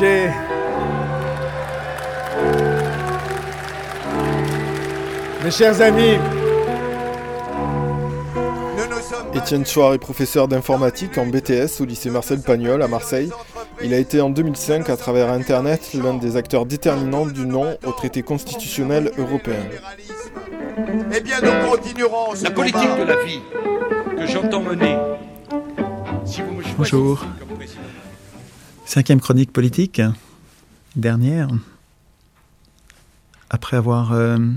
Roger. Mes chers amis, Étienne Chouard est professeur d'informatique en BTS au lycée Marcel Pagnol à Marseille. Il a été en 2005, à travers Internet, l'un des acteurs déterminants du non au traité constitutionnel européen. Eh bien, nous continuerons ce La politique combat. de la vie que j'entends mener. Si vous me choisissez Bonjour. comme président. 5e chronique politique, dernière. Après avoir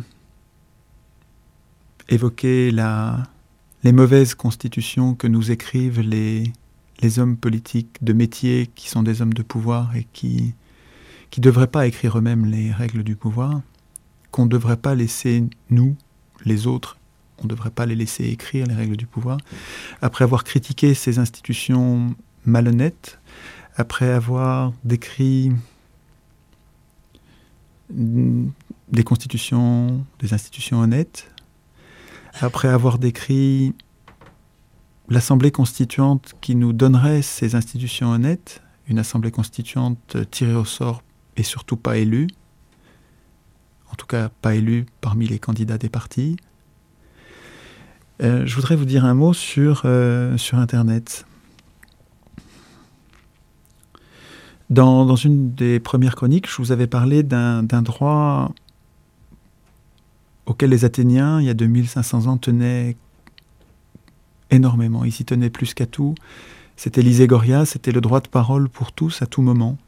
évoqué les mauvaises constitutions que nous écrivent les hommes politiques de métier qui sont des hommes de pouvoir et qui ne devraient pas écrire eux-mêmes les règles du pouvoir, qu'on ne devrait pas laisser, nous, les autres, on ne devrait pas les laisser écrire les règles du pouvoir. Après avoir critiqué ces institutions malhonnêtes, après avoir décrit des institutions honnêtes, après avoir décrit l'Assemblée constituante qui nous donnerait ces institutions honnêtes, une Assemblée constituante tirée au sort et surtout pas élue, en tout cas pas élue parmi les candidats des partis, je voudrais vous dire un mot sur Internet. Dans une des premières chroniques, je vous avais parlé d'un droit auquel les Athéniens, il y a 2500 ans, tenaient énormément. Ils y tenaient plus qu'à tout. C'était l'Iségoria, c'était le droit de parole pour tous à tout moment.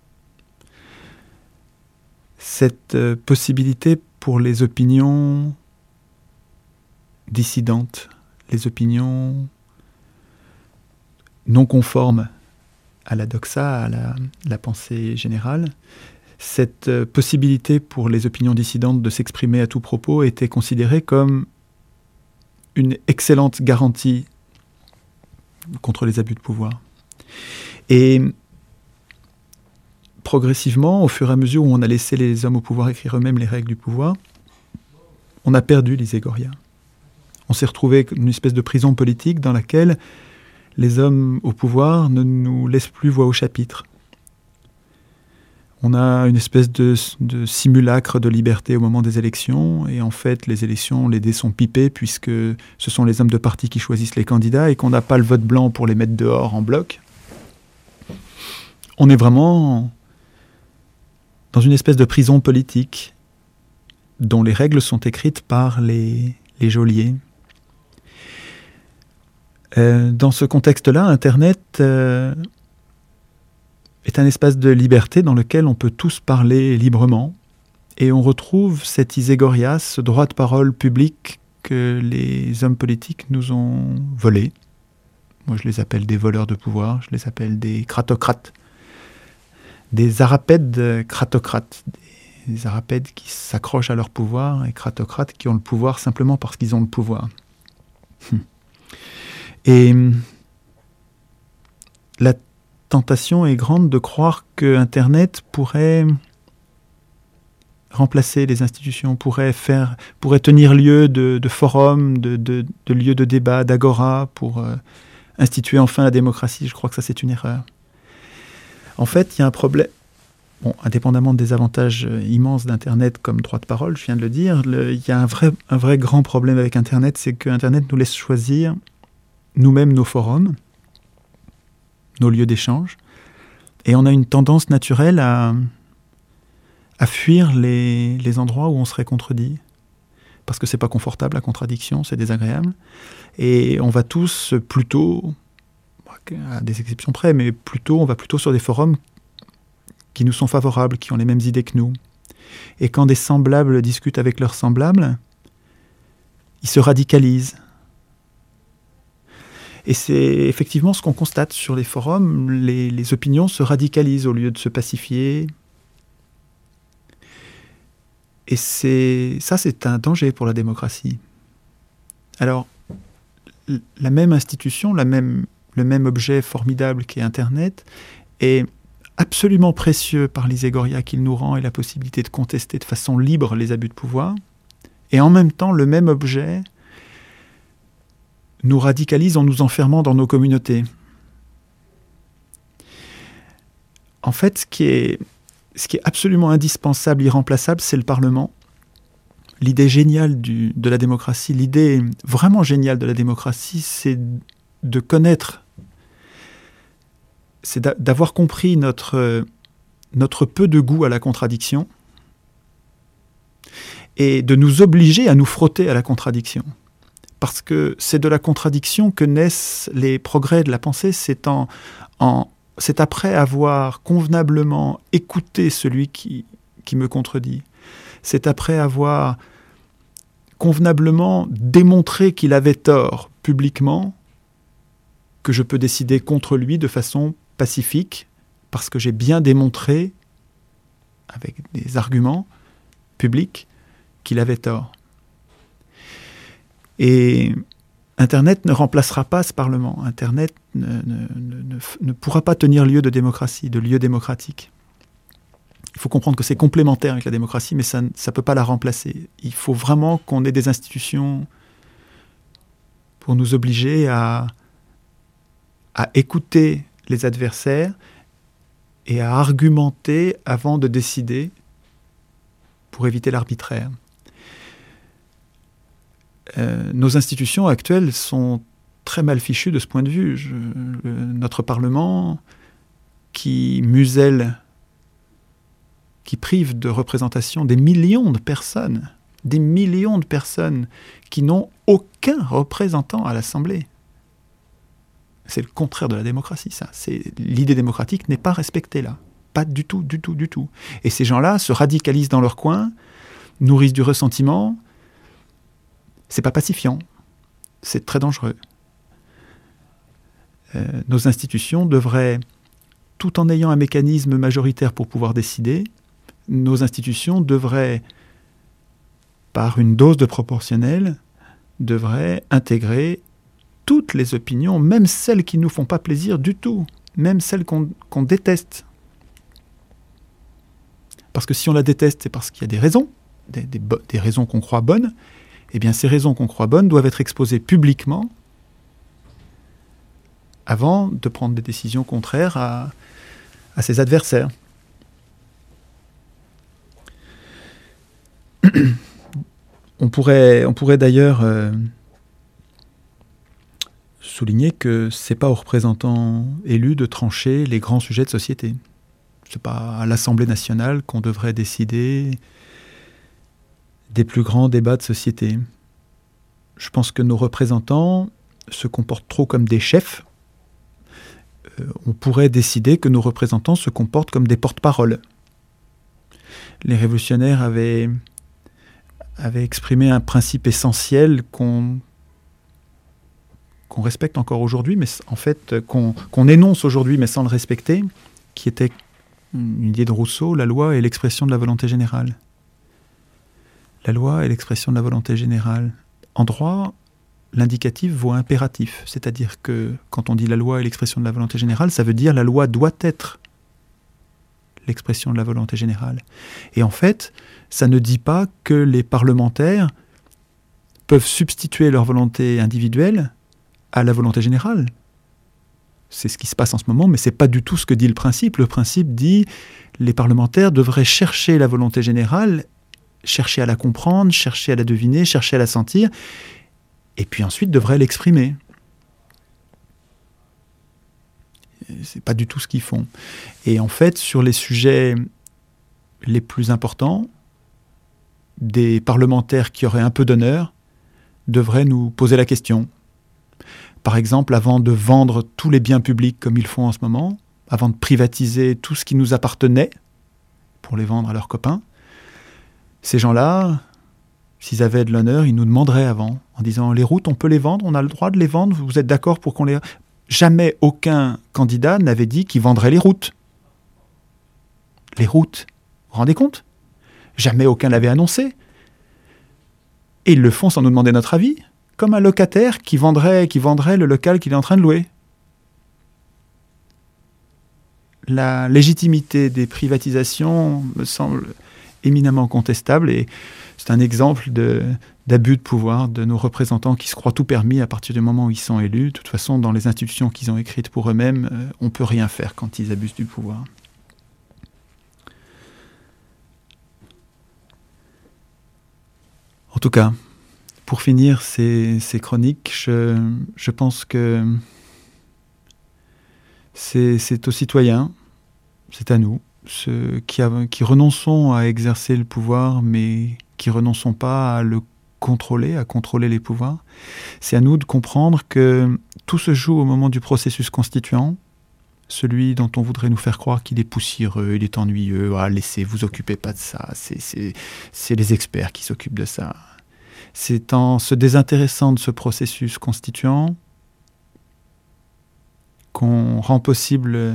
Cette possibilité pour les opinions dissidentes, les opinions non conformes à la doxa, à la pensée générale, cette possibilité pour les opinions dissidentes de s'exprimer à tout propos était considérée comme une excellente garantie contre les abus de pouvoir. Et progressivement, au fur et à mesure où on a laissé les hommes au pouvoir écrire eux-mêmes les règles du pouvoir, on a perdu l'Iségoria. On s'est retrouvé comme une espèce de prison politique dans laquelle les hommes au pouvoir ne nous laissent plus voix au chapitre. On a une espèce de simulacre de liberté au moment des élections, et en fait, les élections, les dés sont pipés, puisque ce sont les hommes de parti qui choisissent les candidats, et qu'on n'a pas le vote blanc pour les mettre dehors en bloc. On est vraiment dans une espèce de prison politique, dont les règles sont écrites par les geôliers. Dans ce contexte-là, Internet est un espace de liberté dans lequel on peut tous parler librement, et on retrouve cette iségoria, ce droit de parole public que les hommes politiques nous ont volé. Moi, je les appelle des voleurs de pouvoir, je les appelle des cratocrates, des arapèdes cratocrates, des arapèdes qui s'accrochent à leur pouvoir, et cratocrates qui ont le pouvoir simplement parce qu'ils ont le pouvoir. Et la tentation est grande de croire que Internet pourrait remplacer les institutions, pourrait tenir lieu de forums, de lieux de débat, d'agora, pour instituer enfin la démocratie. Je crois que ça, c'est une erreur. En fait, il y a un problème. Bon, indépendamment des avantages immenses d'Internet comme droit de parole, je viens de le dire, il y a un vrai grand problème avec Internet, c'est que Internet nous laisse choisir nous-mêmes nos forums, nos lieux d'échange, et on a une tendance naturelle à fuir les endroits où on serait contredit, parce que c'est pas confortable, la contradiction, c'est désagréable, et on va tous plutôt, à des exceptions près, mais on va plutôt sur des forums qui nous sont favorables, qui ont les mêmes idées que nous. Et quand des semblables discutent avec leurs semblables, ils se radicalisent. Et c'est effectivement ce qu'on constate sur les forums, les opinions se radicalisent au lieu de se pacifier. Et c'est un danger pour la démocratie. Alors, la même institution, le même objet formidable qu'est Internet, est absolument précieux par l'iségoria qu'il nous rend et la possibilité de contester de façon libre les abus de pouvoir. Et en même temps, le même objet nous radicalise en nous enfermant dans nos communautés. En fait, ce qui est absolument indispensable, irremplaçable, c'est le Parlement. L'idée géniale de la démocratie, l'idée vraiment géniale de la démocratie, c'est de connaître, c'est d'avoir compris notre peu de goût à la contradiction et de nous obliger à nous frotter à la contradiction. Parce que c'est de la contradiction que naissent les progrès de la pensée, c'est après avoir convenablement écouté celui qui me contredit. C'est après avoir convenablement démontré qu'il avait tort publiquement que je peux décider contre lui de façon pacifique, parce que j'ai bien démontré, avec des arguments publics, qu'il avait tort. Et Internet ne remplacera pas ce Parlement. Internet ne pourra pas tenir lieu de démocratie, de lieu démocratique. Il faut comprendre que c'est complémentaire avec la démocratie, mais ça ne peut pas la remplacer. Il faut vraiment qu'on ait des institutions pour nous obliger à écouter les adversaires et à argumenter avant de décider pour éviter l'arbitraire. Nos institutions actuelles sont très mal fichues de ce point de vue. Notre Parlement, qui muselle, qui prive de représentation des millions de personnes qui n'ont aucun représentant à l'Assemblée. C'est le contraire de la démocratie, ça. L'idée démocratique n'est pas respectée là. Pas du tout, du tout, du tout. Et ces gens-là se radicalisent dans leur coin, nourrissent du ressentiment. C'est pas pacifiant. C'est très dangereux. Nos institutions devraient, tout en ayant un mécanisme majoritaire pour pouvoir décider, nos institutions devraient, par une dose de proportionnel, devraient intégrer toutes les opinions, même celles qui ne nous font pas plaisir du tout, même celles qu'on déteste. Parce que si on la déteste, c'est parce qu'il y a des raisons, des raisons qu'on croit bonnes. Eh bien, ces raisons qu'on croit bonnes doivent être exposées publiquement avant de prendre des décisions contraires à ses adversaires. On pourrait d'ailleurs souligner que ce n'est pas aux représentants élus de trancher les grands sujets de société. Ce n'est pas à l'Assemblée nationale qu'on devrait décider des plus grands débats de société. Je pense que nos représentants se comportent trop comme des chefs. On pourrait décider que nos représentants se comportent comme des porte-paroles. Les révolutionnaires avaient exprimé un principe essentiel qu'on respecte encore aujourd'hui, mais en fait qu'on énonce aujourd'hui mais sans le respecter, qui était une idée de Rousseau, la loi est l'expression de la volonté générale. La loi est l'expression de la volonté générale. En droit, l'indicatif vaut impératif, c'est-à-dire que quand on dit la loi est l'expression de la volonté générale, ça veut dire la loi doit être l'expression de la volonté générale. Et en fait, ça ne dit pas que les parlementaires peuvent substituer leur volonté individuelle à la volonté générale. C'est ce qui se passe en ce moment, mais ce n'est pas du tout ce que dit le principe. Le principe dit que les parlementaires devraient chercher la volonté générale, chercher à la comprendre, chercher à la deviner, chercher à la sentir, et puis ensuite devraient l'exprimer. C'est pas du tout ce qu'ils font. Et en fait, sur les sujets les plus importants, des parlementaires qui auraient un peu d'honneur devraient nous poser la question. Par exemple, avant de vendre tous les biens publics comme ils font en ce moment, avant de privatiser tout ce qui nous appartenait pour les vendre à leurs copains, ces gens-là, s'ils avaient de l'honneur, ils nous demanderaient avant, en disant « les routes, on peut les vendre, on a le droit de les vendre, vous êtes d'accord pour qu'on les... » Jamais aucun candidat n'avait dit qu'il vendrait les routes. Les routes, vous vous rendez compte ? Jamais aucun l'avait annoncé. Et ils le font sans nous demander notre avis, comme un locataire qui vendrait le local qu'il est en train de louer. La légitimité des privatisations me semble éminemment contestable et c'est un exemple d'abus de pouvoir de nos représentants qui se croient tout permis à partir du moment où ils sont élus. De toute façon, dans les institutions qu'ils ont écrites pour eux-mêmes, on ne peut rien faire quand ils abusent du pouvoir. En tout cas, pour finir ces chroniques, je pense que c'est aux citoyens, c'est à nous, ceux qui renonçons à exercer le pouvoir, mais qui renonçons pas à le contrôler, à contrôler les pouvoirs. C'est à nous de comprendre que tout se joue au moment du processus constituant, celui dont on voudrait nous faire croire qu'il est poussiéreux, il est ennuyeux, laissez, vous occupez pas de ça, c'est les experts qui s'occupent de ça. C'est en se désintéressant de ce processus constituant qu'on rend possible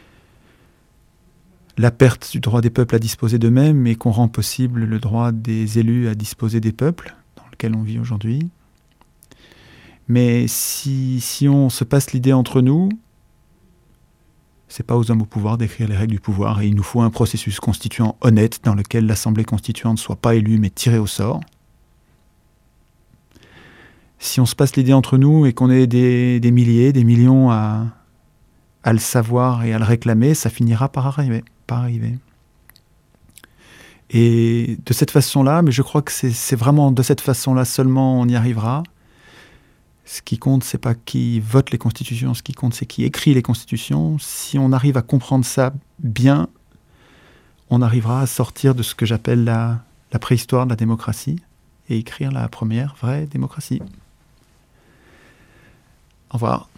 la perte du droit des peuples à disposer d'eux-mêmes et qu'on rend possible le droit des élus à disposer des peuples dans lequel on vit aujourd'hui. Mais si on se passe l'idée entre nous, c'est pas aux hommes au pouvoir d'écrire les règles du pouvoir et il nous faut un processus constituant honnête dans lequel l'Assemblée constituante ne soit pas élue mais tirée au sort. Si on se passe l'idée entre nous et qu'on est des milliers, des millions à le savoir et à le réclamer, ça finira par arriver. Et de cette façon-là, mais je crois que c'est vraiment de cette façon-là seulement on y arrivera. Ce qui compte, c'est pas qui vote les constitutions, ce qui compte, c'est qui écrit les constitutions. Si on arrive à comprendre ça bien, on arrivera à sortir de ce que j'appelle la préhistoire de la démocratie et écrire la première vraie démocratie. Au revoir.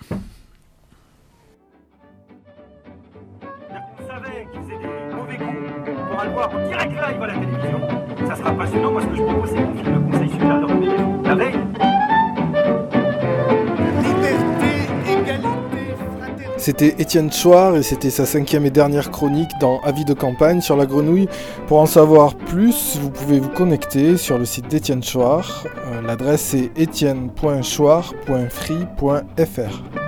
On savait qu'ils faisaient des mauvais coups. On pourra le voir en direct live à la télévision. Ça sera passionnant. Moi, ce que je propose, c'est qu'on filme le Conseil supérieur de rébellion la veille. C'était Étienne Chouard et c'était sa 5e et dernière chronique dans Avis de campagne sur la grenouille. Pour en savoir plus, vous pouvez vous connecter sur le site d'Étienne Chouard. L'adresse est etienne.chouard.free.fr.